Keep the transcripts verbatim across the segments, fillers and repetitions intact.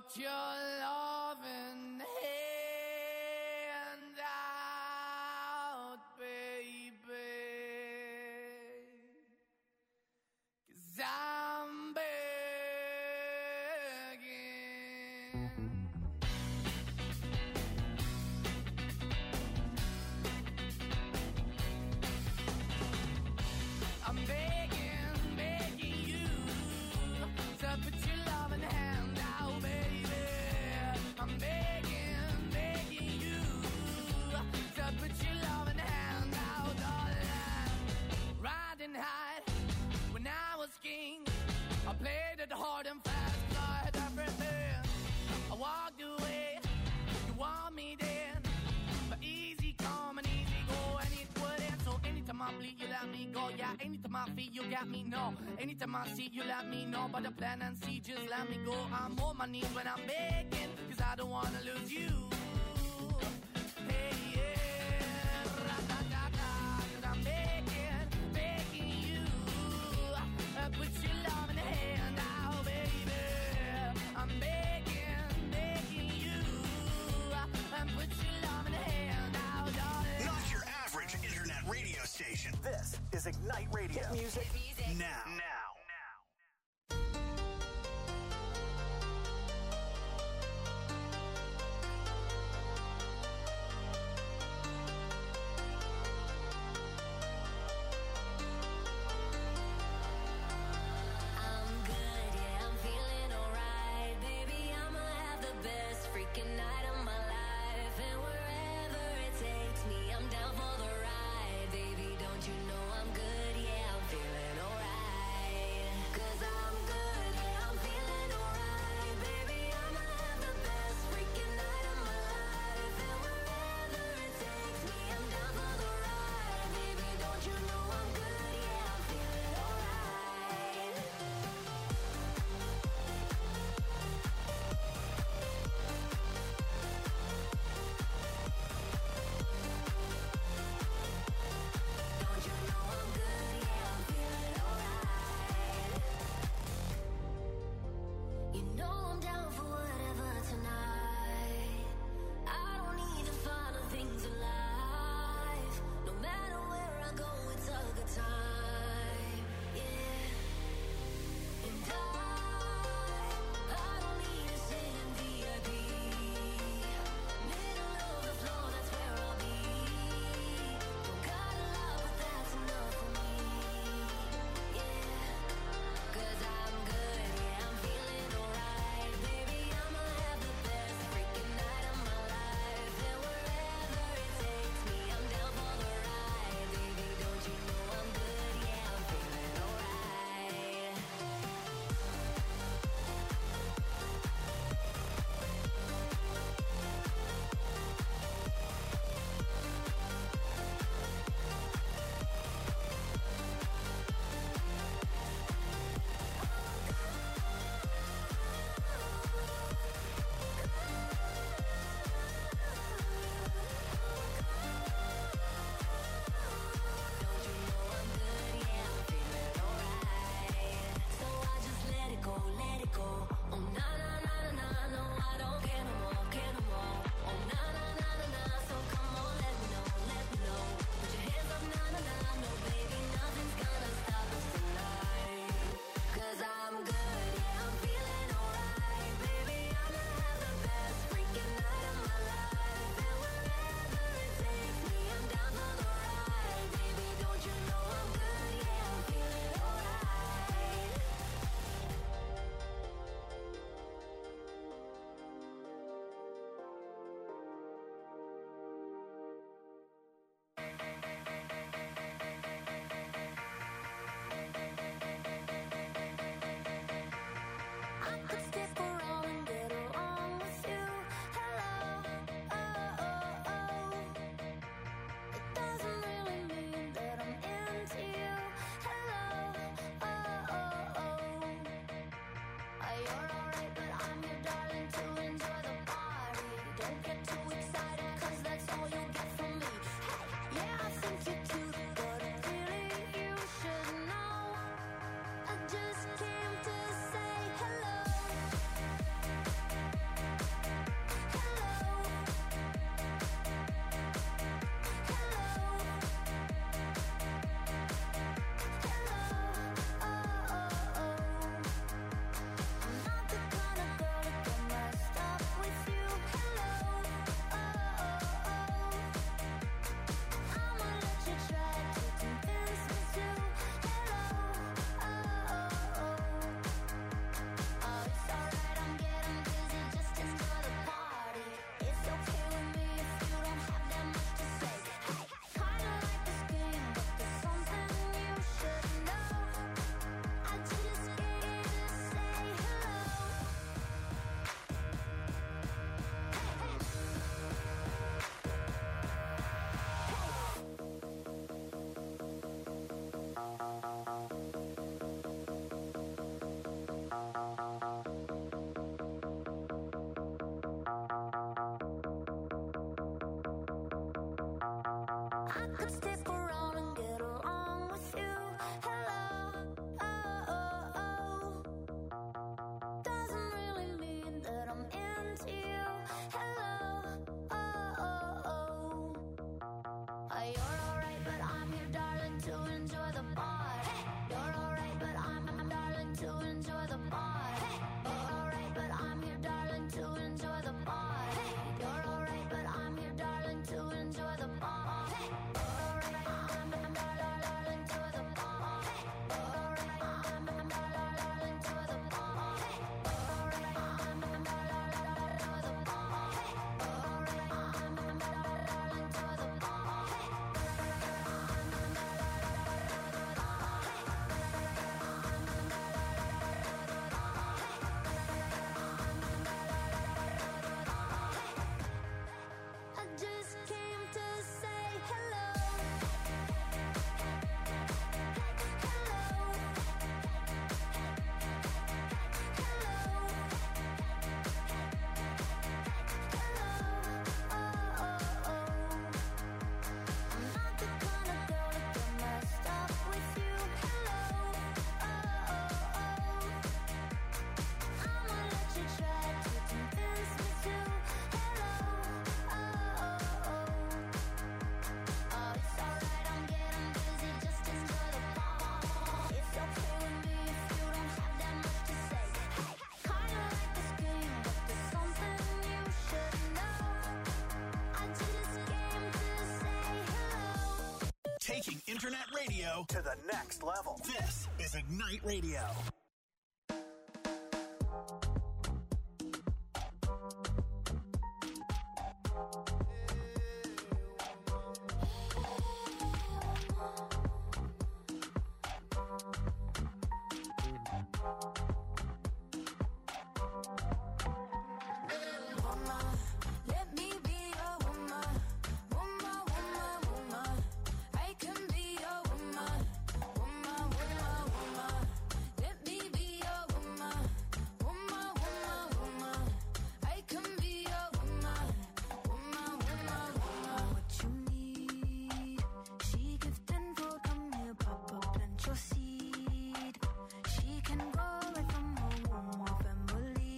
Put your loving hand out, baby, 'cause I'm begging. I'm begging, begging you to put your loving hand out, baby. I'm begging, begging you to put your loving hand out, darling. Riding high when I was king, I played it hard and fast, 'cause I had everything. I walked away, you want me then, but easy come and easy go, and it wouldn't. So anytime I bleed, you let me go. Yeah, anytime I feel, you got me, no. Anytime I see, you let me know. But the plan and see, just let me go. I'm on my knees when I'm begging, 'cause I don't wanna lose you. Hey, yeah, ra-da-da-da, 'cause I'm begging, begging you. Uh, put your love in the hand out, baby. I'm begging, begging you. Uh, put your love in the hand out, darling. Not your average internet radio station. This is Ignite Radio. Hit music, music. now. Now. I'm good, yeah, I'm feeling alright. Baby, I'ma have the best freaking night of my life. And wherever it takes me, I'm down for the ride. Baby, don't you know I'm good, yeah, I'm feeling alright. could stick around and get along with you. Hello, oh, oh, oh. Doesn't really mean that I'm into you. Hello, oh, oh, oh. Uh, You're alright, but I'm here, darling, to enjoy the bar. You're alright, but I'm, I'm darling, to enjoy the bar. You're alright, but I'm here, darling, to enjoy the bar. You're alright, but I'm here, darling, to enjoy the bar. You're alright, I'm, I'm darling, to the bar. You're alright, I'm, I'm darling, to the bar. You're alright, I'm, I'm darling, to the bar. You're alright, I'm, I'm darling, to the bar. I just came to say hello. Hello. Hello. Hello. Oh, oh, oh. I'm not the kind of girl to get messed up with you. Hello. Oh, oh, oh. I'ma let you try to convince me to. Hello. Oh, oh, oh. Oh, it's alright, I'm getting busy, just enjoy the bar. It's okay with me if you don't have that much to say. Hey, kinda like this game, but there's something you should know. I just came to say hello. Taking internet radio. To the next level. This is Ignite Radio. Woman, let me be your woman. Woman, woman, woman. I can be your woman. Woman, woman, woman. Let me be your woman. Woman, woman, woman. I can be your woman. Woman, woman, woman. What you need? She give tenfold, come here, Papa, plant your seed. She can go right from her womb or family.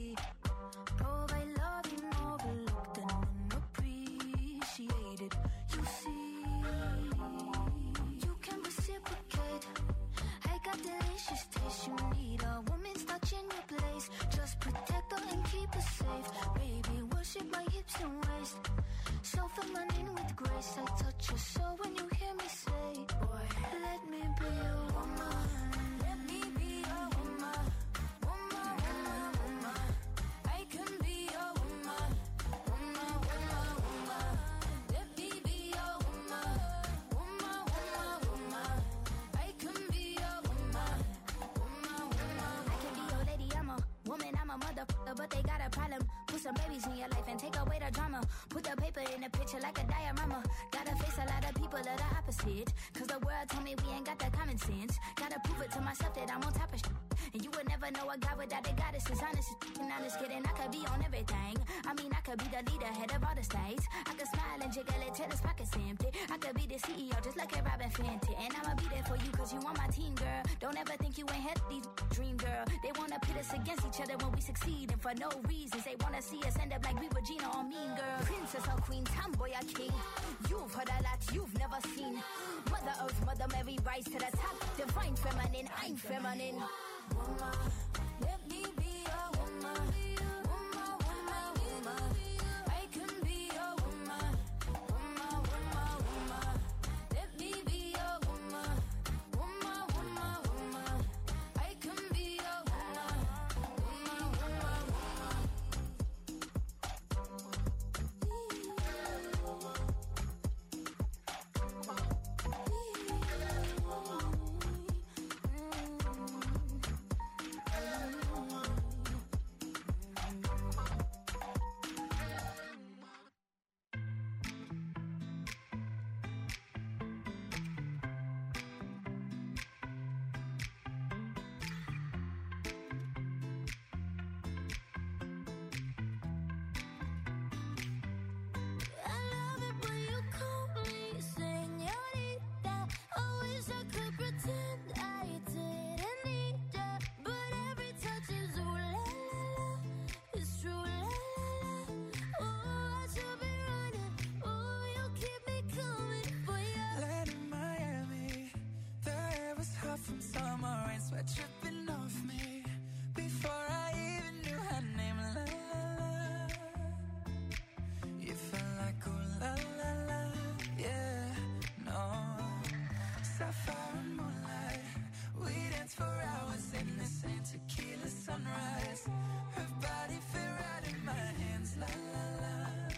Provide love you overlooked and unappreciated. You see, you can reciprocate. I got delicious taste. You need a woman's touch in your place. Just protect her and keep her safe. Baby, worship my hips and waist. So feminine with grace. I touch your soul when you hear me say, boy, let me be your woman. Let me be your woman. Woman, woman, woman. I can be your woman. Woman, woman, woman. Let me be your woman. Woman, woman, woman. I can be your woman. Woman, woman. I can be your lady, I'm a woman, I'm a motherfucker, but they got a problem. Put some babies in your life and take away the drama. Put the paper in the picture like a diorama. Gotta face a lot of people that are opposite. Cause the world told me we ain't got the common sense. Gotta prove it to myself that I'm on top of shit. And you would never know a guy without a goddess is honest. And honest kidding, I could be on everything. I mean, I could be the leader, head of all the states. I could smile and jiggle it till his pockets empty. I could be the C E O just like a Robin Fenty. And I'ma be there for you cause you on my team, girl. Don't ever think you ain't had these dream, girl. They wanna pit us against each other when we succeed. And for no reasons, they wanna see us end up like we were Gina or Mean Girl. Princess or queen, tomboy or king. You've heard a lot you've never seen. Mother Earth, Mother Mary, rise to the top. Divine feminine, I'm feminine. Woman, let me be your woman. Woman, woman, woman. I can be your woman. Woman, woman, woman. Let me be your woman. Woman, woman, woman. I can be your woman. Woman, woman, woman. off me before I even knew her name. La la la, you felt like ooh la la la, yeah, no. Sapphire and moonlight, we danced for hours in the same tequila sunrise. Her body fit right in my hands, la la la.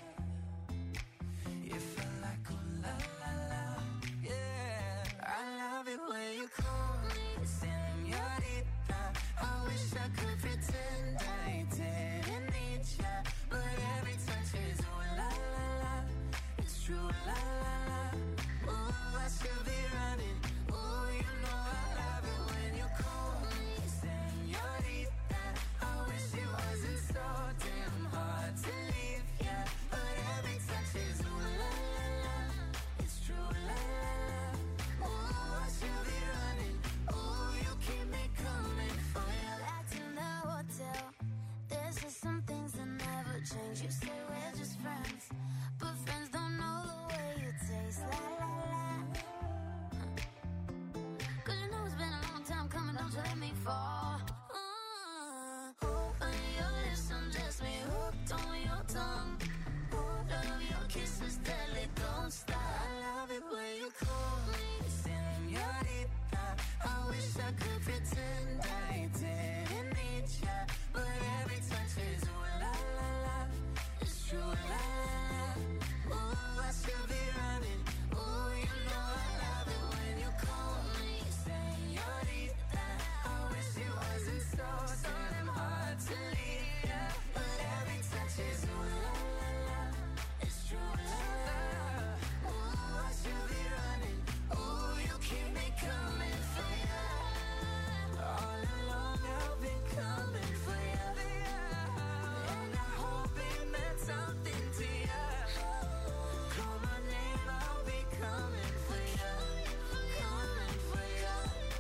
You felt like ooh la la la, yeah. I love it when you call me señorita. I wish I could pretend I didn't need ya, but every touch is ooh la la la. It's true, la la la. Ooh, I should be running. Ooh, you know I love it when you call me señorita. I wish it wasn't so damn hard to leave ya, but every touch is ooh la la la. It's true, la la la. Ooh, I should be running. Ooh, you keep me coming for ya. Back in the hotel, there's just some things that never change. You say we're just friends, but friends don't know the way you taste. La la la. Cause you know it's been a long time coming, don't you let me fall. Uh, on your lips, undress me, hooked on your tongue. Love your kisses, deadly, don't stop. I love it when you call me señorita. I wish I could pretend I didn't need ya, but every touch is ooh la la la. It's true, la la la. Ooh, I should be running. Ooh, you know I love it when you call me señorita. I wish it wasn't so damn hard to leave ya, but every touch is ooh la la la. It's true, la la la. Ooh, I should be running. Ooh, you keep me coming for ya. All along I've been coming for ya, and I hope it meant something to ya. Call my name, I'll be coming for ya, coming for ya.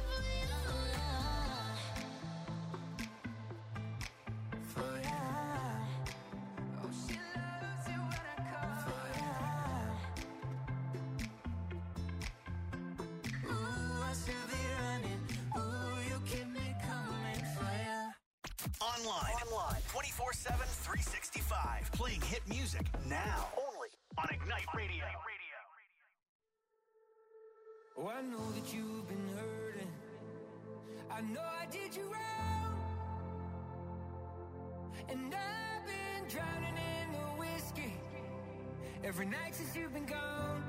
For ya. Oh, she loves it when I call for ya. Ooh, I should be running. Ooh, you keep me coming for ya. Online. Online. twenty-four seven, three sixty-five. Playing hit music now. Only on Ignite Radio. Oh, I know that you've been hurting. I know I did you wrong, and I've been drowning in the whiskey every night since you've been gone.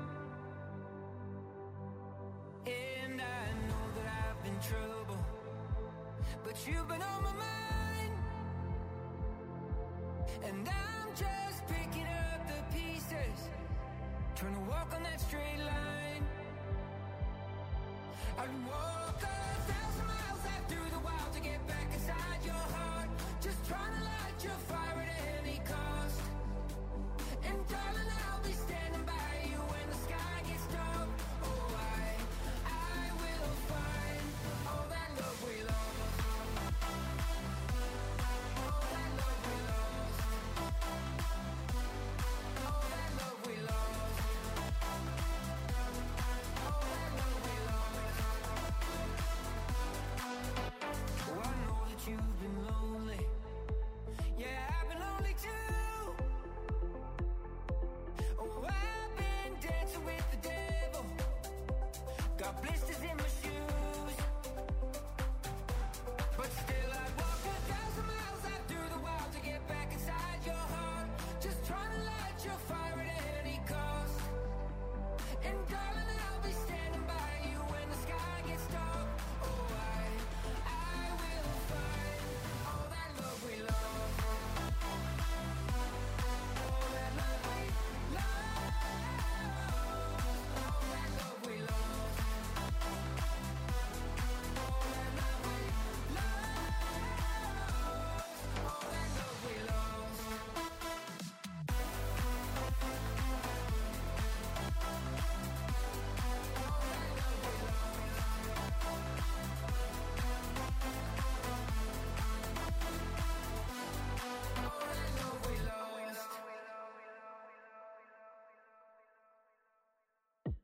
And I know that I've been trouble, but you've been on my mind, and I'm just picking up the pieces, trying to walk on that straight line. I'd walk a thousand miles out through the wild to get back inside your heart, just trying to light your fire at any cost. And darling, I'll be standing by you when the sky gets dark. Oh, I, I will find all that love we lost, all that love we lost, all that love we lost, all that love we lost. Oh, I know that you've been lonely. Yeah, I've been lonely too. Oh, I've been dancing with the devil, got blisters in my shoes, but still I'd walk a thousand miles out through the wild to get back inside your heart, just trying to light your fire at any cost. And darling, I'll be standing by you when the sky gets dark. Oh, I, I will find all that love we lost, all that love we lost, all that love we lost, all that love we lost, all that love we lost.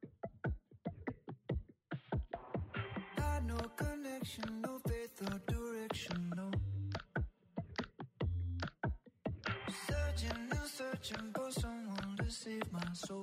Not no connection, no faith or duration. emotional. Searching and searching for someone to save my soul.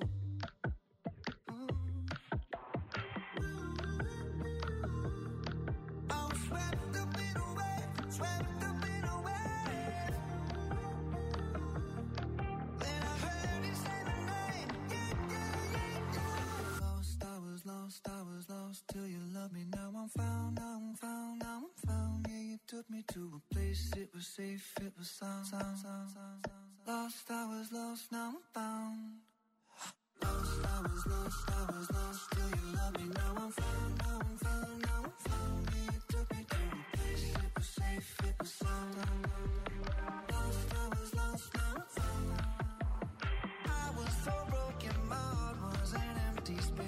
Lost, I was lost till you loved me. Now I'm found, now I'm found, now I'm found. Yeah, you took me to a place, it was safe, it was sound, sound, sound, sound, sound. Lost, I was lost, now I'm found. Lost, I was lost, I was lost till you loved me. Now I'm found, now I'm found, now I'm found. Yeah, you took me to a place, it was safe, it was sound, sound, sound. Lost, I was lost, now I'm found. I was so broken, my heart was an empty space.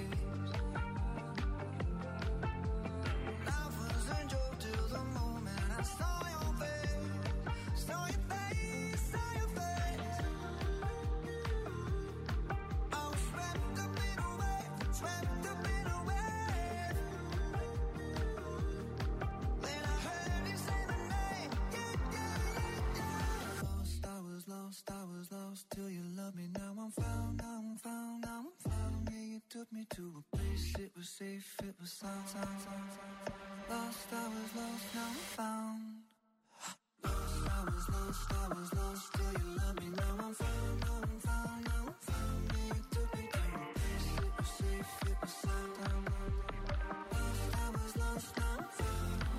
Lost, I was lost till you loved me. Now I'm found, now I'm found, now I'm found. Yeah, you took me to a place, it was safe, it was sound, sound, sound, sound. Lost, I was lost, now I'm found. Lost, I was lost, I was lost till you loved me. Now I'm found, now I'm found, now I'm found. Yeah, you took me to a place, it was safe, it was sound, sound, sound. Lost, I was lost, now I'm found.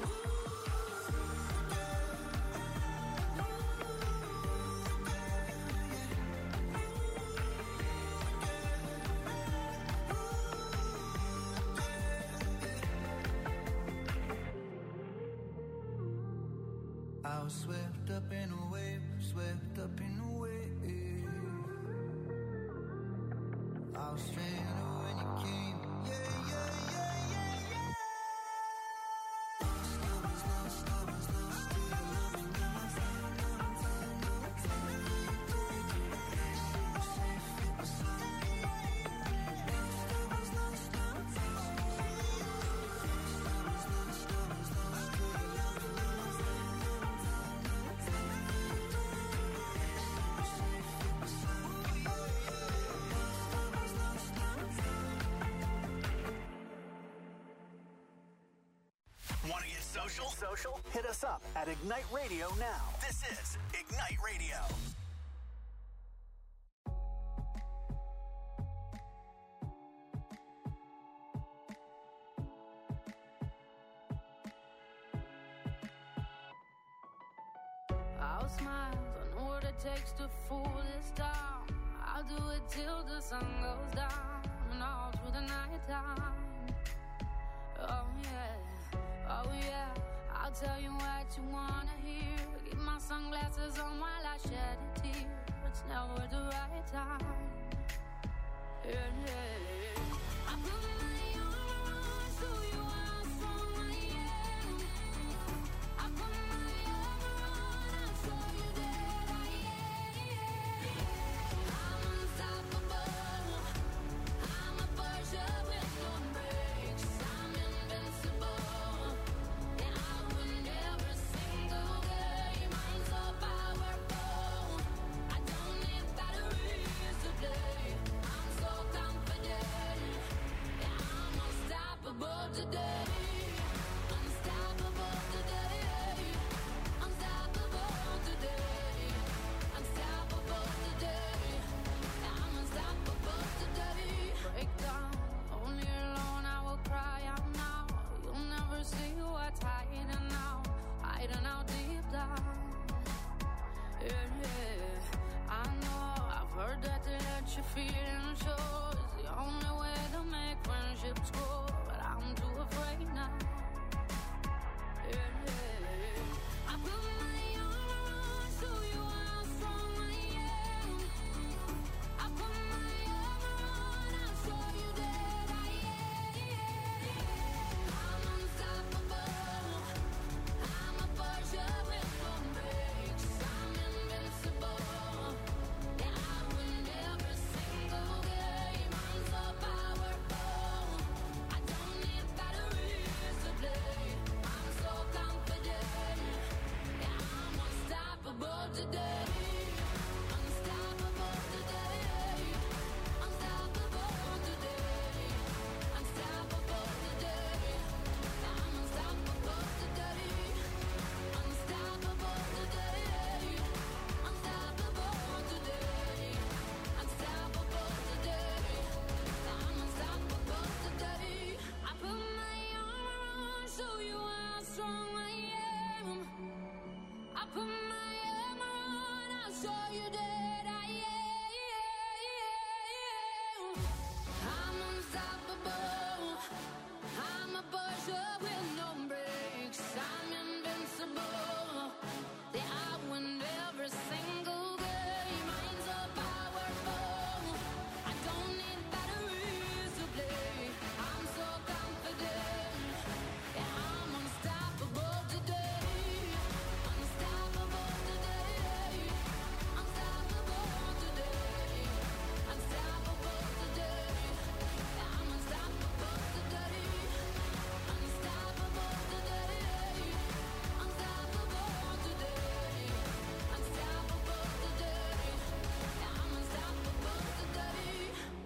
I was swept up in a wave, swept up in a wave. I was stranded when you came, yeah, yeah, yeah, yeah, yeah. Lost, I was lost, I was lost till you loved me. Now I'm found, now I'm found, now I'm found. You took me to a place, it was safe, it was sound. Lost, I was lost, now I'm found. Lost, I was lost, I was lost till you loved me. Now I'm found. Want to get social? Social? Hit us up at Ignite Radio now. This is Ignite Radio. I'll smile, I know what it takes to fool this town. I'll do it till the sun goes down and all through the night time. Oh yeah, oh yeah, I'll tell you what you wanna hear. Keep my sunglasses on while I shed a tear. It's never the right time. Yeah, yeah. I put my armor on so you how strong I am. I put my armor on, I'll show you that I am. I'm unstoppable. I'm a Porsche with no brakes. I'm invincible. Yeah, I win every single game. I'm so powerful. I don't need batteries to play. I'm so confident. Yeah, I'm unstoppable today. Unstoppable today. Unstoppable today. Unstoppable today. Yeah, I'm unstoppable today. Break down, only alone I will cry out now. You'll never see what's hiding out, hiding out deep down. Yeah, yeah, I know, I've heard that to let you feel and show is the only way to make friendships grow, but I'm too afraid now. Yeah, yeah, I put my armor on so you how strong I am. I put my armor on, I'll show you that I am. I'm unstoppable. I'm a Porsche with no brakes. I'm invincible. Yeah, I win every single game. I'm so powerful. I don't need batteries to play. I'm so confident. today. Unstoppable today. Unstoppable today. Unstoppable today. I'm unstoppable today. Unstoppable today. Unstoppable today. Unstoppable today. I'm unstoppable today. I put my armor on, show you how strong I am. I put my armor on, I'll show you that I am. I'm unstoppable. I'm a Porsche with no brakes. I'm invincible. The I win every single game. Mine's so powerful. I don't need batteries to play. I'm so confident. Yeah, I'm unstoppable today. Unstoppable today. Unstoppable today. Unstoppable today. Yeah, I'm unstoppable today. Unstoppable today. Unstoppable today. Unstoppable today. Yeah, I'm unstoppable today.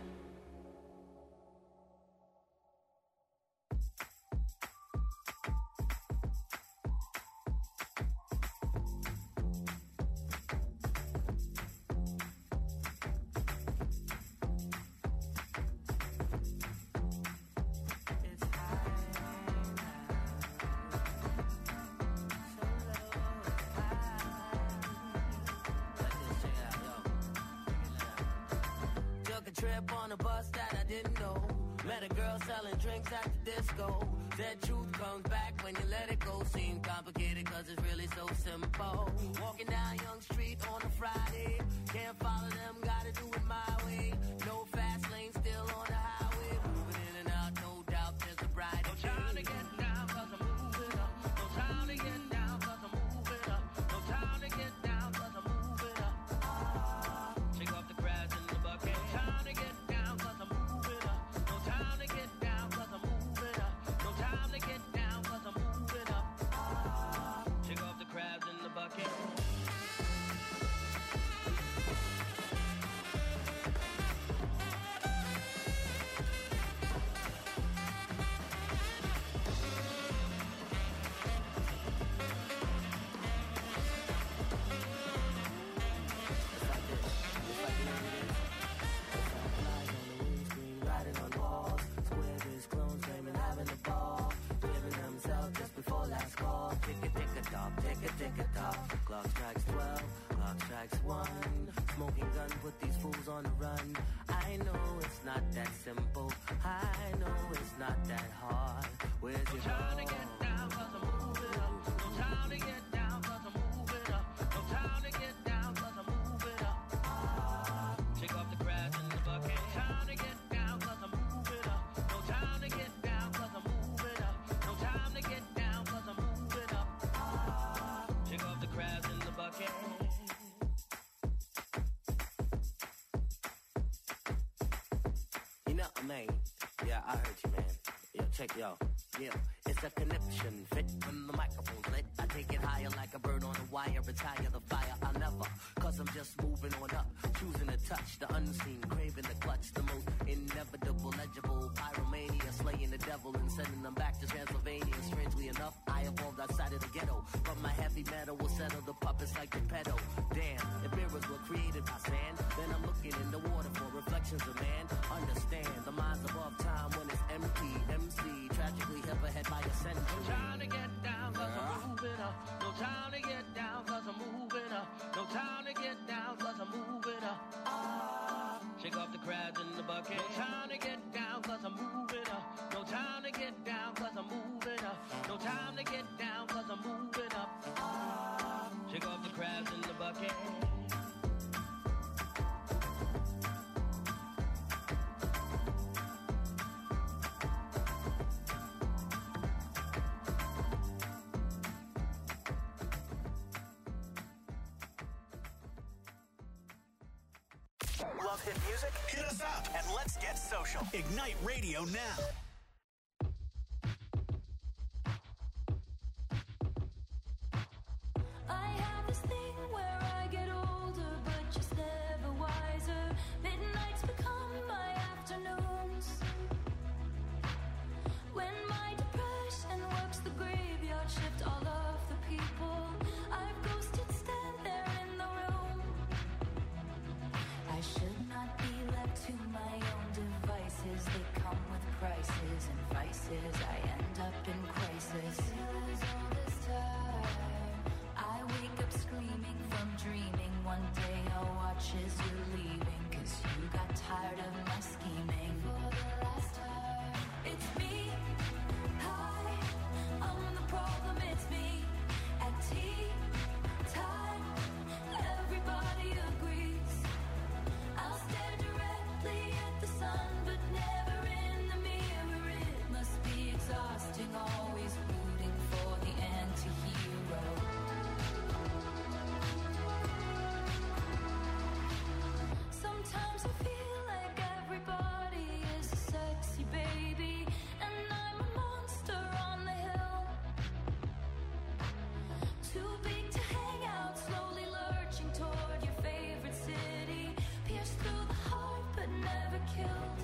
Took a trip on a bus that I didn't know. Met a girl selling drinks at the disco. That truth comes back when you let it go. Seems complicated cause it's really so simple. Walking down Young Street on a Friday. Can't follow them, gotta do it my way. No fast lane, still on the highway. Moving in and out, no doubt there's a brighter day. No time to get down cause I'm moving up. No time to get down cause I'm moving up. No time to get down cause I'm moving up. Shake off the crabs in the bucket. No time to get down cause I'm moving up. No time to get down cause I'm moving up. No time to get down cause I'm moving up. Shake off the crabs in the bucket. Riding on walls, squares, clones, flaming, having a ball. Giving themselves just before last call. Tick a tick a tock, tick a tick a tock. Clock strikes twelve, clock strikes one. Smoking gun, put these fools on the run. I know it's not that simple. I know it's not that hard. Where's your time to get down cause I'm moving up. No time to get down cause I'm moving up. No time to get down cause I'm moving up. Shake off the crabs in the bucket. No time to get down cause I'm moving up. No time to get down cause I'm moving up. No time to get down cause I'm moving up. Shake off the crabs in the bucket. You know, man. Yeah, I heard you, man. Yeah, check yo. Yeah, it's a connection fit when the microphone's lit. I take it higher like a bird on a wire. Retire the fire, I'll never. Cause I'm just moving on up. Choosing to touch the unseen. Craving the clutch. The most inevitable, legible. Pyromania. Slaying the devil and sending them back to Transylvania. Strangely enough, I evolved outside of the ghetto. But my heavy metal will settle the puppets like the pedo. Damn, if mirrors were created by sand, then I'm looking in the water for reflections of man. Understand, the mind's above time when it's empty. M C, tragically hip ahead by a century. No time to get down cause I'm moving up. No time to get down cause I'm moving up. No time to get down cause I'm moving up. Ah, shake off the crabs in the bucket. No time to get down cause I'm moving up. No time to get down cause I'm moving up. No time to get down cause I'm moving up. Ah, shake off the crabs in the bucket. Love hit music? Hit us up. And let's get social. Ignite Radio now. I have this thing where I and works the graveyard shift. All of the people I've ghosted stand there in the room. I should not be left to my own devices. They come with prices and vices. I end up in crisis. Feels all this time. I wake up screaming from dreaming. One day I'll watch as you're leaving, 'cause you got tired of my scheming. For the last time, it's me. Hi, I'm the problem, it's me. At tea time, everybody agrees. I'll stare directly at the sun, but never in the mirror. It must be exhausting, always rooting for the anti-hero. Sometimes I feel like everybody is a sexy baby, and I'm a monster on the hill. Too big to hang out, slowly lurching toward your favorite city. Pierced through the heart, but never killed.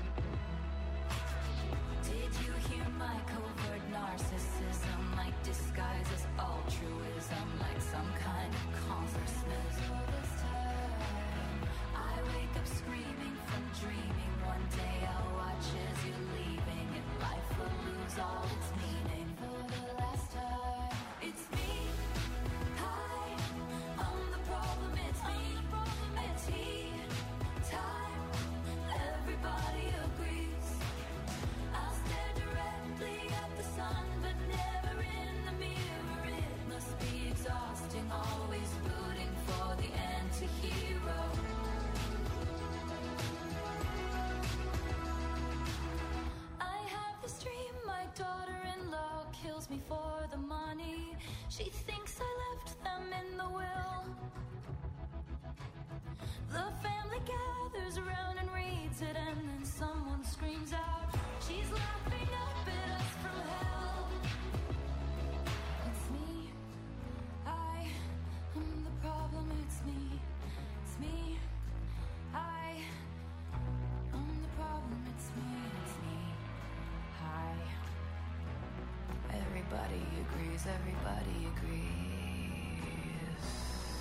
Did you hear my covert narcissism? Like disguises altruism, like some kind of consciousness. All this time, I wake up screaming from dreaming. One day I'll watch as you're leaving, and life will lose all its meaning. For the last time, it's me. Hi, I'm the problem, it's me. At tea time, everybody agrees. I'll stare directly at the sun, but never in the mirror. It must be exhausting, always rooting for the anti-hero. I have this dream, my daughter-in-law kills me for the money. She thinks I left them in the will. The family gathers around and reads it, and then someone screams out, she's laughing up at us from hell. It's me. I am the problem, it's me. It's me. I am the problem, it's me. It's me. Hi. Everybody agrees, everybody agrees.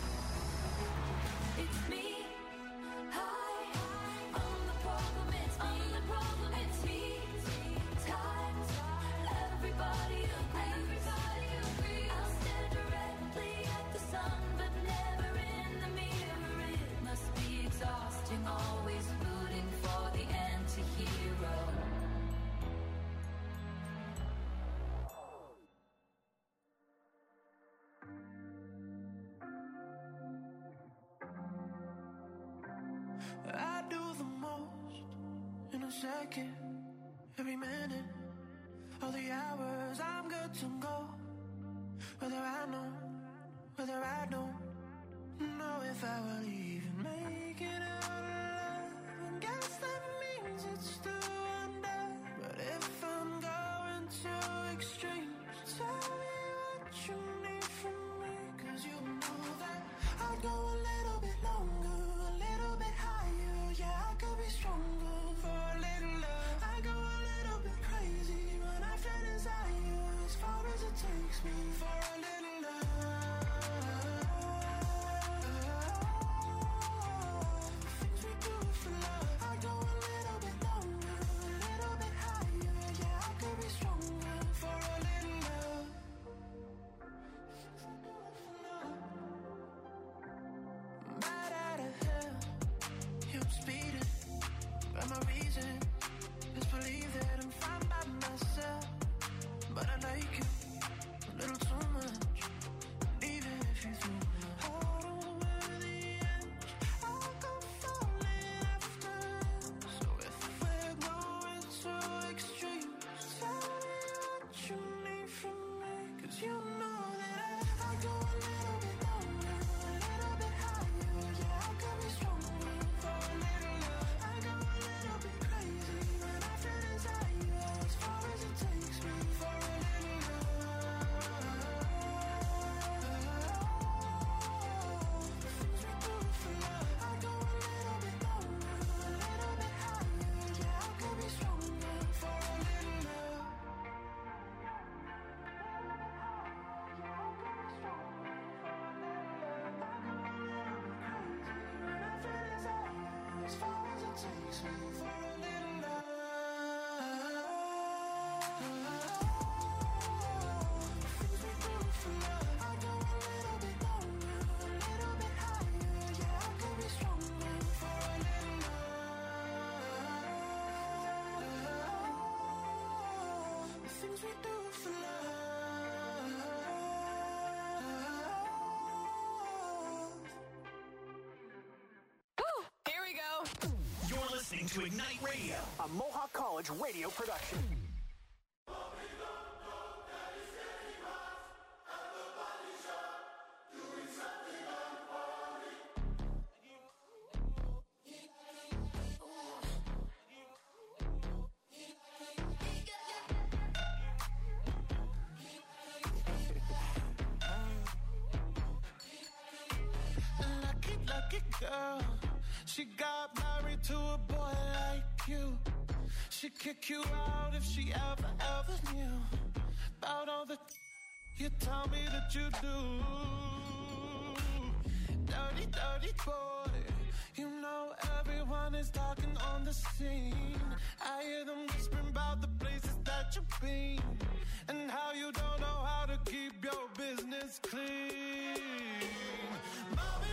It's me. Hi, I'm the problem, it's me. I'm the problem, it's me. Time, everybody agrees. Everybody agrees. I'll stare directly at the sun, but never in the mirror. It must be exhausting, always rooting for the anti-hero. I do the most in a second, every minute, all the hours I'm good to go. Whether I know, whether I don't know if I will even make it out alive. And guess that means it's still under. But if I'm going to extremes, tell me what you need from me. 'Cause you know that I'd go a little bit longer, a little bit higher. Yeah, I could be stronger for a little love. I go a little bit crazy when I feel desire, as far as it takes me for a little love. listening to Ignite Radio, a Mohawk College radio production. Girl, she got married to a boy like you. She'd kick you out if she ever, ever knew about all the you tell me that you do. Dirty, dirty boy. You know everyone is talking on the scene. I hear them whispering about the places that you've been and how you don't know how to keep your business clean. Mommy,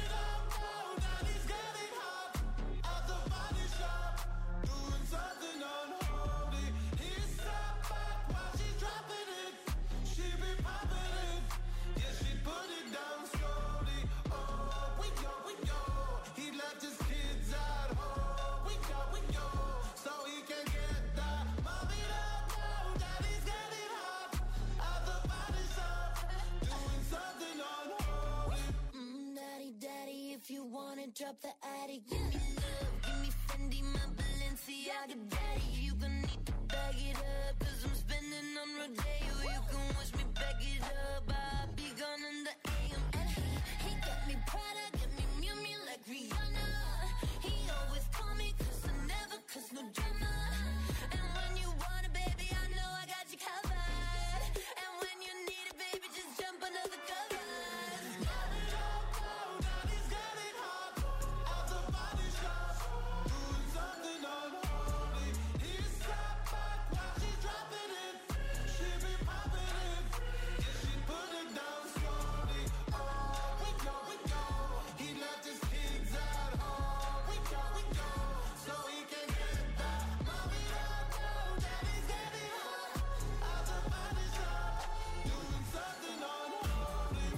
something unholy. He sat back while she's dropping it. She be popping it. Yeah, she put it down slowly. Oh, we go, we go. He left his kids at home. We go, we go. So he can get that. Mommy don't know daddy's getting hot at the body shop, doing something unholy. Mm, daddy, daddy, if you wanna drop the attic, give me love, give me Fendi, my Balenciaga daddy. You gon' need to bag it up, cause I'm spending on Rodeo. You can wish me back it up, I'll be gone in the A M. And he, he got me Prada, got me Miu Miu like Rihanna. He always call me cause I never cause no drama. And when you want it, baby, I know I got you covered. And when you need it, baby, just jump under the covers. Daddy don't know daddy's getting hot at the body shop, doing something unholy. He sat back while she's dropping it. She be popping it. Yeah, she put it down slowly. Oh, we go, we go. He left his kids at home. We go, we go. So he can get that. Mommy don't know daddy's getting hot at the body shop, doing something unholy.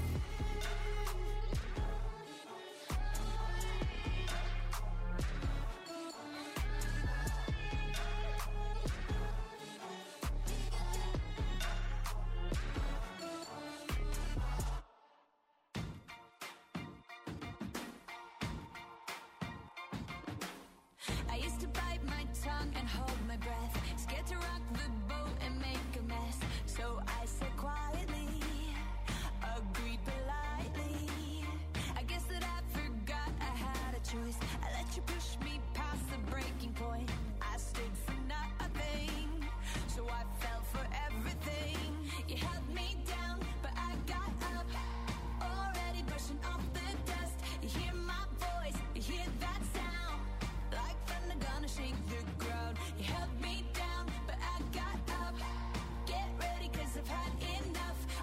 I used to bite my tongue and hold my breath, scared to rock the boat and make a mess. So I said quietly, agreed politely. I guess that I forgot I had a choice. I let you push me past the breaking point. I stood for nothing, so I fell for everything. You held me down, but I got up, already brushing off the dust. You hear my voice, you hear that sound, like thunder gonna shake the ground. You held me down, but I got up. Get ready, cause I've had enough.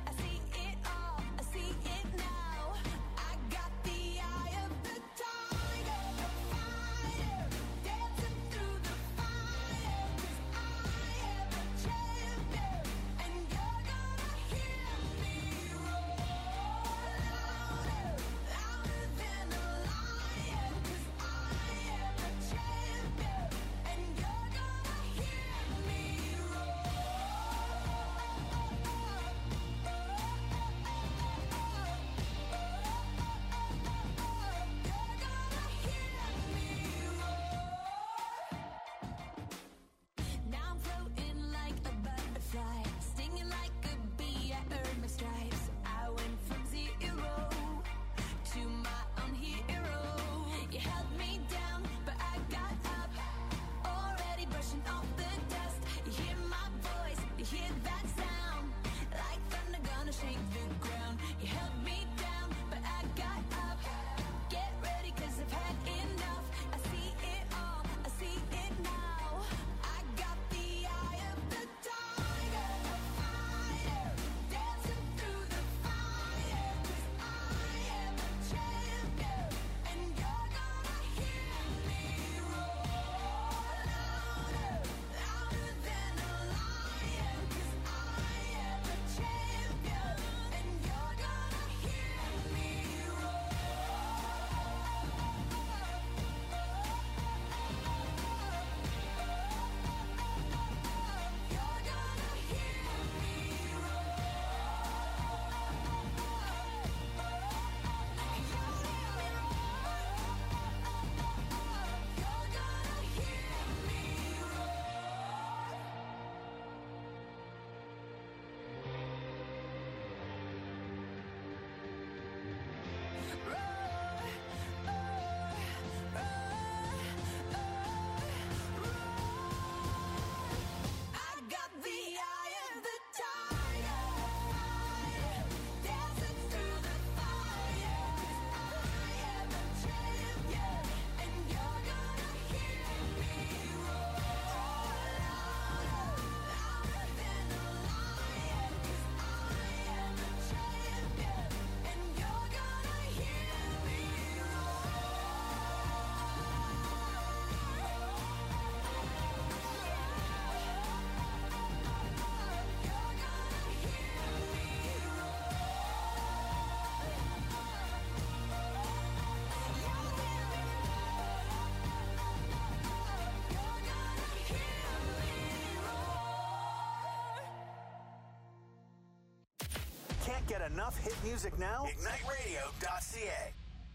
Get enough hit music now? ignite radio dot c a.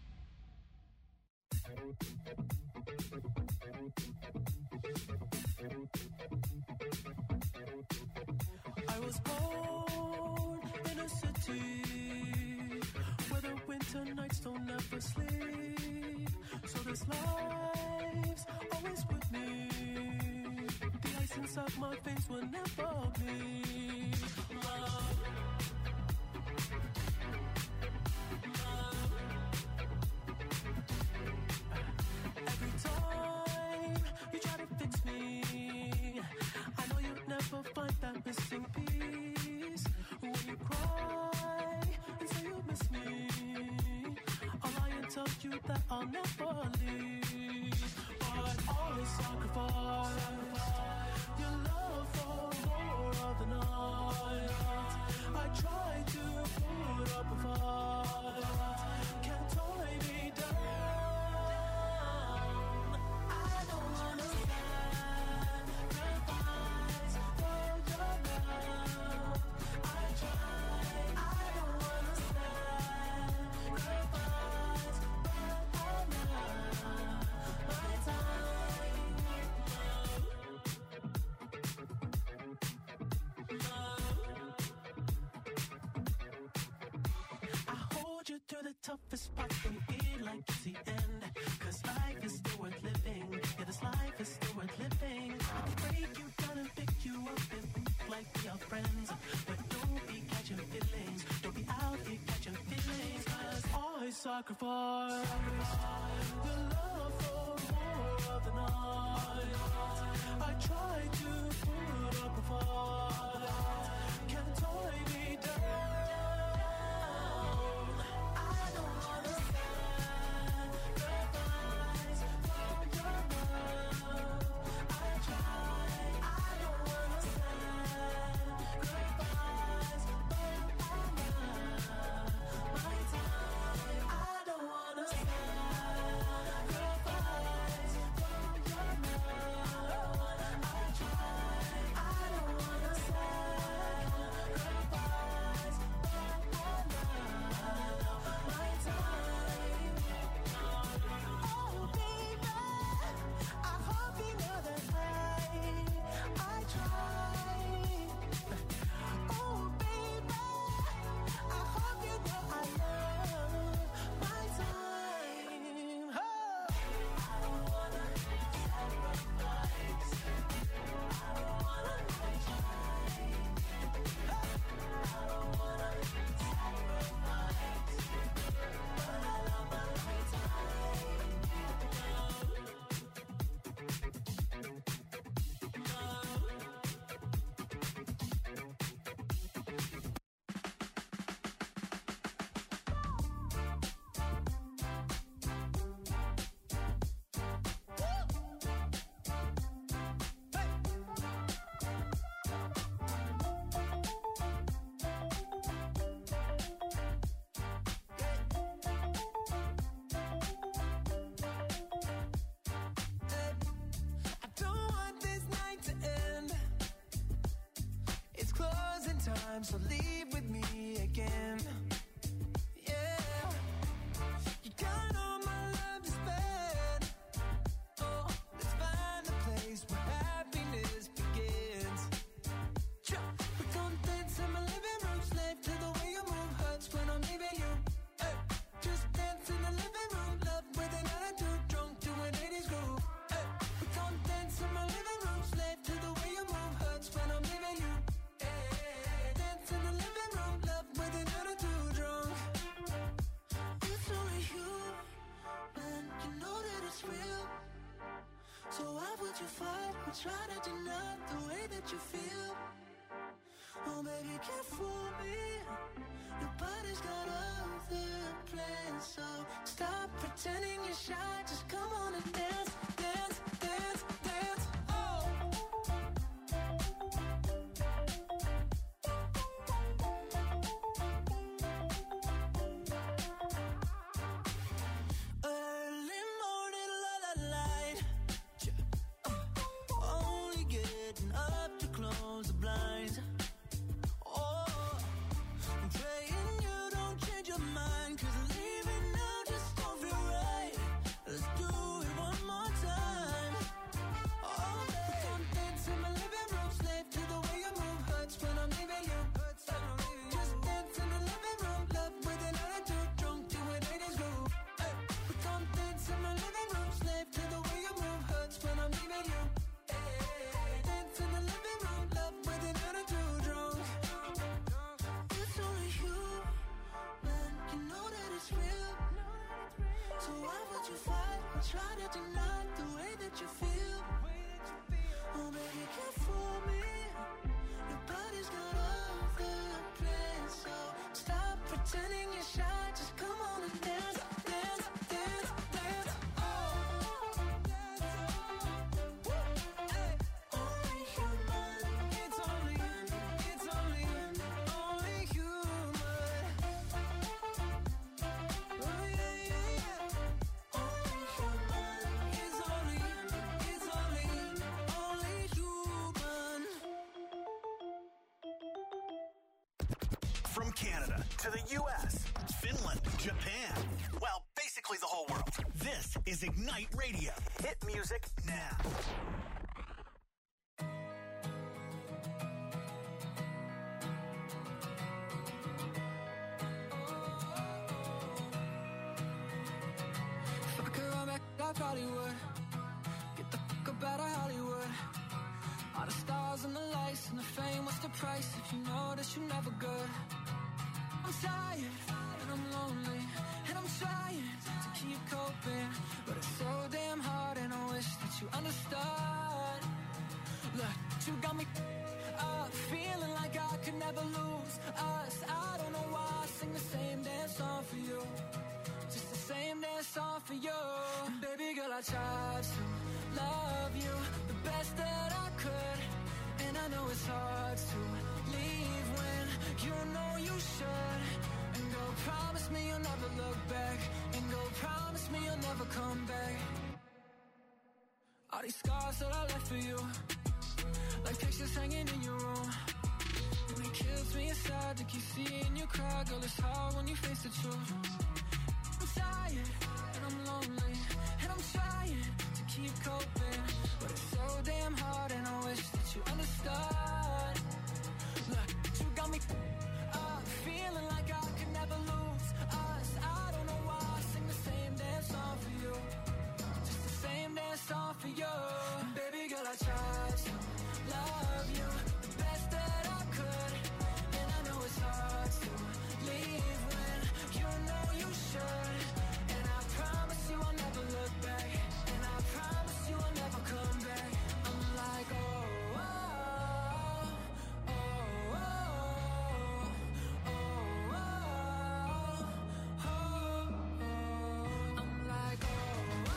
I was born in a city where the winter nights don't ever sleep. So this life's always with me. The ice inside my veins will never bleed. Love. Every time you try to fix me, I know you'll never find that missing piece. When you cry and say you miss me, I'll lie and tell you that I'll never leave. But always sacrifice your love for more of the night. I try to put up a fight, can't tie me down. I don't wanna sacrifice for your love. I try, I don't wanna sacrifice for my love, my time. I hold you through the toughest parts and feel like it's the end. Cause life is still worth living. Yeah, this life is still worth living. I can break you down and pick you up and think like we are friends. But don't be catching feelings. Don't be out here catching feelings. Cause I sacrifice your love for more of the night. I try to put up a fight, can't tie me down. I don't wanna sacrifice for your love. I try, I don't wanna sacrifice for my love, my time. I don't wanna sacrifice for your love. I try, I don't wanna sacrifice for my love, my time. Oh baby, I hope you know that I, I try. Oh baby, I hope you know I love my time. Oh. I don't wanna sacrifice. I don't wanna try. I don't wanna sacrifice. But I love my I don't want this night to end. It's closing time, so leave with me again. Yeah, you got all my love to spend. Oh, let's find a place where happiness begins. Sure, we gon' dance in my living room, slave to the way you move. Hurts when I'm leaving you. Hey, just dance in the living room, love with an attitude, drunk to an eighties groove. Hey, we gon' dance in my living room, slave to the way you move. Hurts when I'm leaving you. Hey, dance in the living room, love with an attitude, drunk. It's only you, man, you know that it's real. So why would you fight or try to deny the way that you feel? Oh baby, can't fool me. Nobody's got other plans. So stop pretending you're shy. Just come on and dance, dance, dance, dance. Oh. Early morning, la la light. Only getting up to close the blinds. Oh, I'm praying So why would you fight or try to deny the way that you feel? Oh baby, can't fool me. Your body's got other plans, so stop pretending you're shy. Just come on and dance, dance, dance, dance. Oh, hey, only human. It's only, it's only, only human. Oh yeah, yeah, yeah. Only human. It's only, it's only, only human. From Canada to the U S, Finland, Japan. Well, basically the whole world. This is Ignite Radio. Hit music now. If I could run back, I probably would. Get the fuck up out of Hollywood. All the stars and the lights and the fame, what's the price if you know that you're never good? I'm tired and I'm lonely and I'm trying to keep coping, but it's so damn hard and I wish that you understood. Look, you got me up, feeling like I could never lose us. I don't know why I sing the same damn song for you, just the same damn song for you. And baby girl, I tried to love you the best that I could, and I know it's hard to leave when you know you should. And go promise me you'll never look back, and go promise me you'll never come back. All these scars that I left for you, like pictures hanging in your room, and it kills me inside to keep seeing you cry. Girl, it's hard when you face the truth. I'm tired and I'm lonely and I'm trying to keep coping, but it's so damn hard and I wish that you understood. Look, you got me up, feeling like I could never lose us. I don't know why I sing the same damn song for you, just the same damn song for you. And baby girl, I tried to love you the best that I could, and I know it's hard to leave when you know you should. And I promise you I'll never look back, and I promise you I'll never come back. I'm like, oh, oh, oh, oh, oh, oh, oh, oh. I'm like, oh, oh,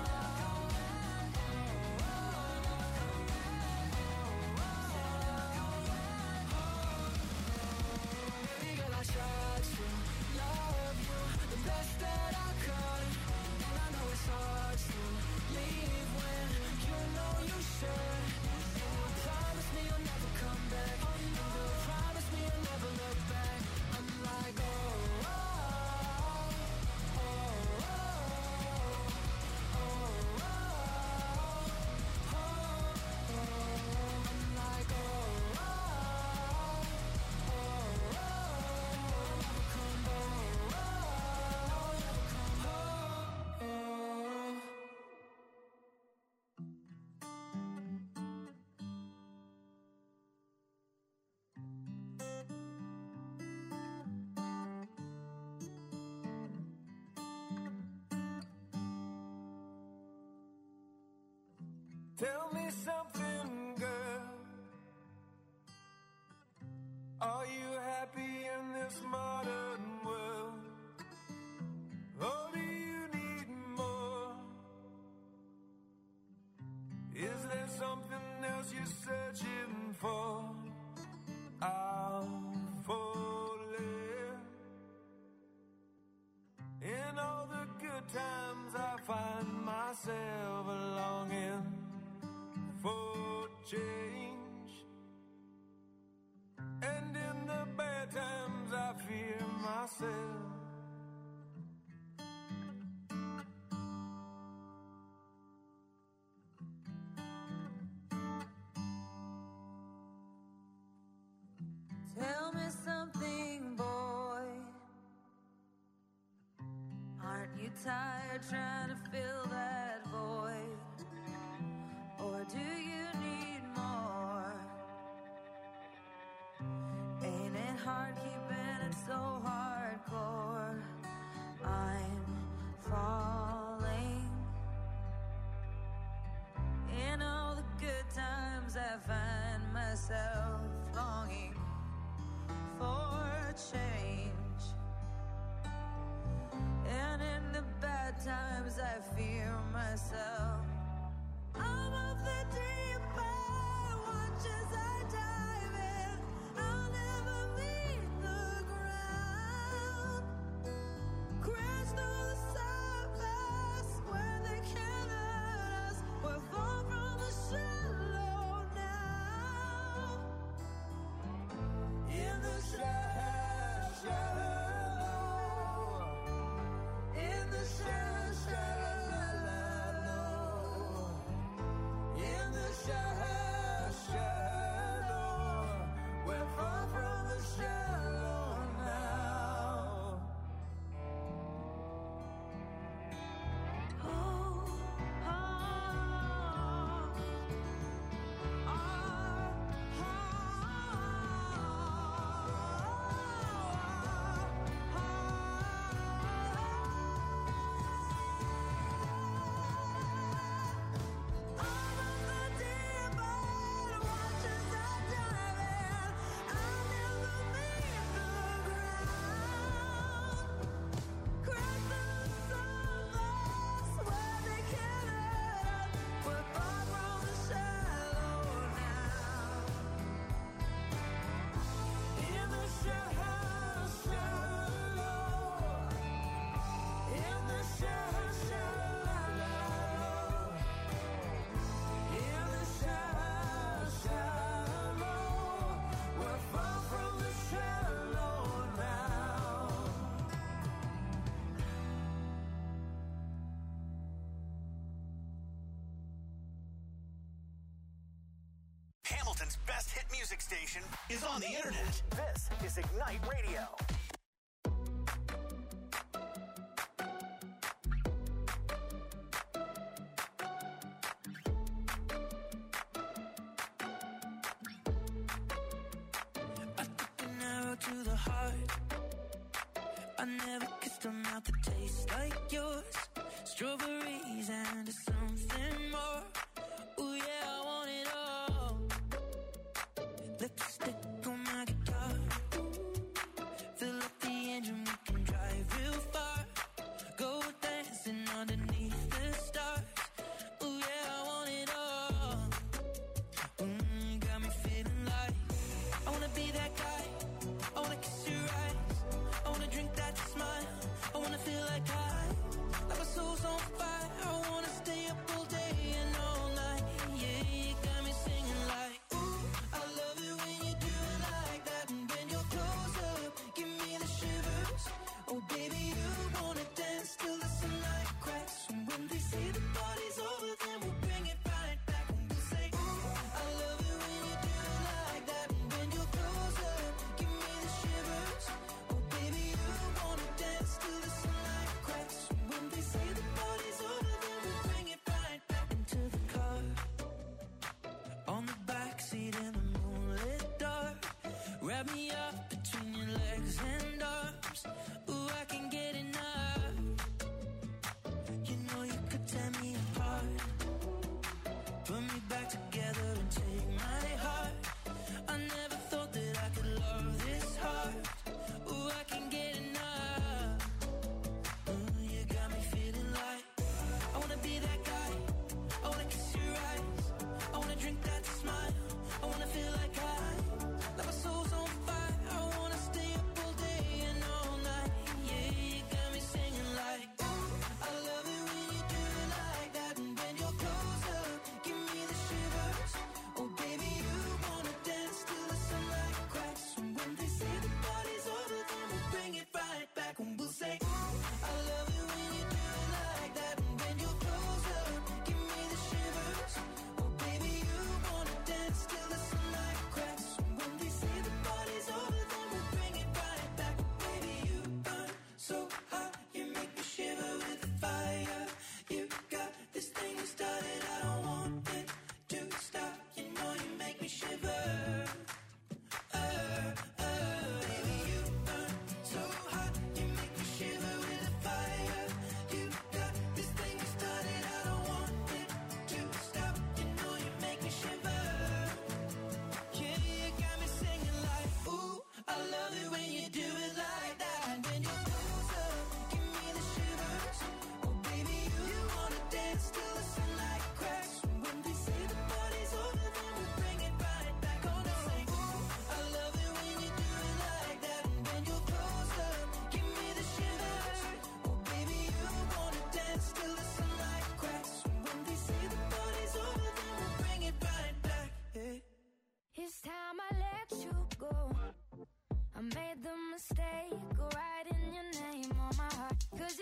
baby girl, I tried to love you the best that I could, and I know it's hard to leave when you know you should. And you promise me you'll never come back, and you promise me you'll never look back. I'm like, oh, oh, oh, oh, oh, oh, oh, I'm like, oh, oh, oh, never come back, oh, never come back. Tell me something, girl. Are you happy in this modern world? Or do you need more? Is there something else you're searching for? I'll falling. In all the good times I find myself longing for change, and in the bad times I fear myself. Tell me something, boy. Aren't you tired trying to fill that void? Or do you need more? Ain't it hard keeping it so hardcore? I'm falling. myself. I'm of the deep end, watch as I dive in. I'll never meet the ground. Crash through the surface where they can't hurt us. We're far from the shallow now. In the shallow, shallow. In the shallow, shallow. In the shallow, shallow. We're far from the shallow now. Oh, oh, oh, Hamilton's best hit music station is on the internet. This is Ignite Radio. An arrow to the heart. I never kissed a mouth that tastes like yours. Strawberries and something more. Ooh yeah, I want it all. Lipstick on my guitar. Fill up the engine, we can drive real far. Go dancing underneath the stars. Ooh yeah, I want it all. Mm, got me feeling like I wanna be that guy. I wanna kiss your eyes. I wanna drink that smile. I wanna feel like I, like my soul's on fire. I wanna stay up all day and all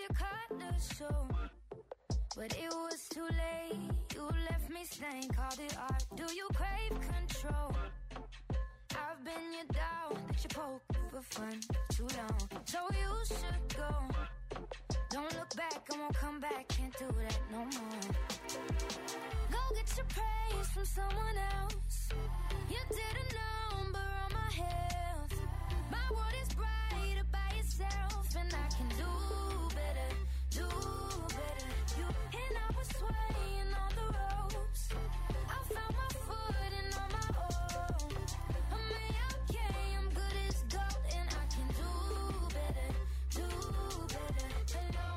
you cut the show, but it was too late. You left me stained, called it art. Do you crave control? I've been your down that you poke for fun too long. So you should go. Don't look back, I won't come back. Can't do that no more. Go get your praise from someone else. You did a number on my health. My world is brighter by itself, and I can do better, do better. You and I was swaying on the ropes. I found my footing on my own. I'm okay, I'm good as gold, and I can do better, do better. Hello,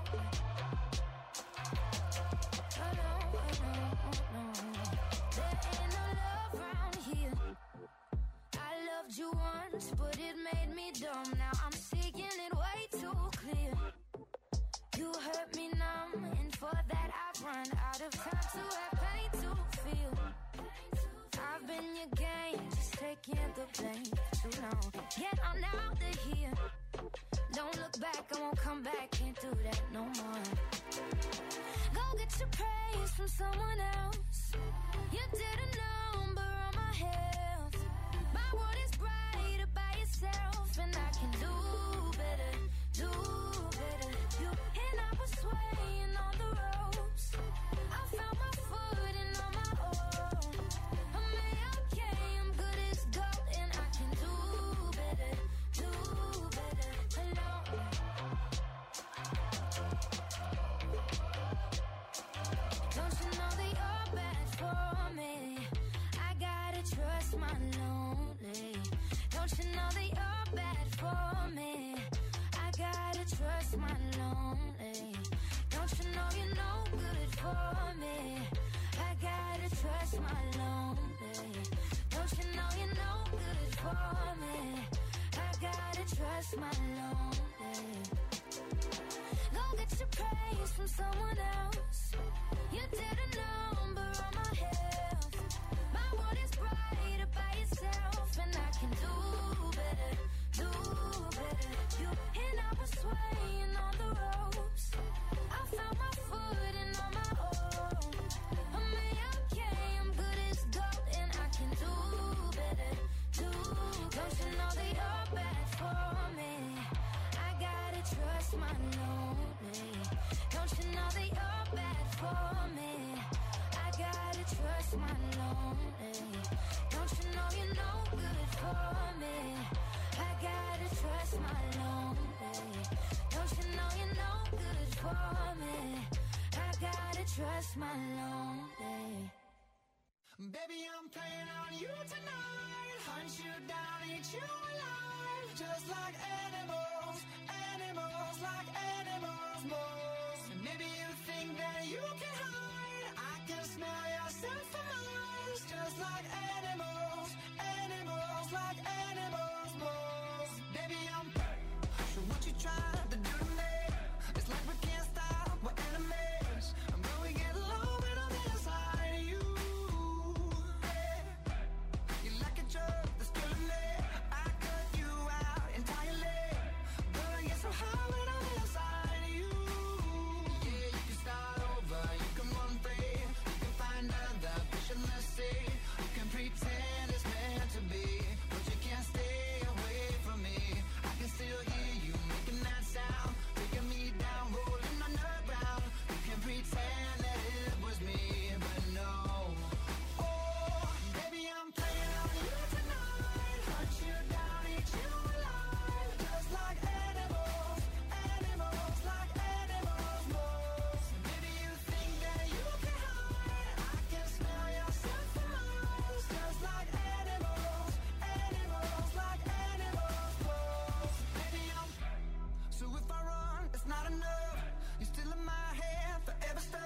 hello, hello, hello. There ain't no love around here. I loved you once, but it made me dumb. Now I'm seeing it way too clear. You hurt me numb, and for that I've run out of time to have pain to feel. I've been your game, just taking the blame for too long. Get on out of here. Don't look back, I won't come back. Can't do that no more. Go get your praise from someone else. You did a number on my health. My world is brighter by itself, and I can do better, do better. You and I was swaying on the ropes. I found my footing on my own. I'm okay, I'm good as gold, and I can do better, do better. Hello. Don't you know that you're bad for me? I gotta trust my lonely. Don't you know that you're bad for me? I gotta trust my lonely. Don't you know you're no good for me? I gotta trust my lonely. Don't you know you're no good for me? I gotta trust my lonely. Go get your praise from someone else. You did a number on my health. My world is brighter by itself, and I can do better, do better. You and I was swaying on the ropes. I found my footing on my own. I'm okay, I'm good as gold, and I can do better, do. Don't you know that you're bad for me? I gotta trust my lonely. Don't you know that you're bad for me? I gotta trust my lonely. Don't you know you're no good for me? I gotta trust my lonely. Don't you know you're no good for me? I gotta trust my lonely. Baby, I'm playing on you tonight. Hunt you down, eat you alive. Just like animals, animals, like animals, moles. And maybe you think that you can hide. I can smell yourself for miles. Just like animals, animals, like animals, moles. Baby, I'm so what you trying to do to me? It's like we can't stop, we're enemies. And when we get low, we don't inside you. You like a drug that's killing me. I cut you out entirely. But I get so high when I'm inside you. Yeah, you can start over, you can run free. You can find other fish in the sea. You can pretend it's meant to be, but you can't stay away from me. I can still hear you making that sound, taking me down, rolling on the ground. You can pretend that it was me, but no. Oh, baby, I'm playing on you tonight. Hunt you down, eat you alive. Just like animals, animals, like animals, moles. Maybe you think that you can hide. I can smell yourself for miles. Just like animals, animals, like animals, moles. Baby, I'm so if I run, it's not enough. You're still in my head, forever stuck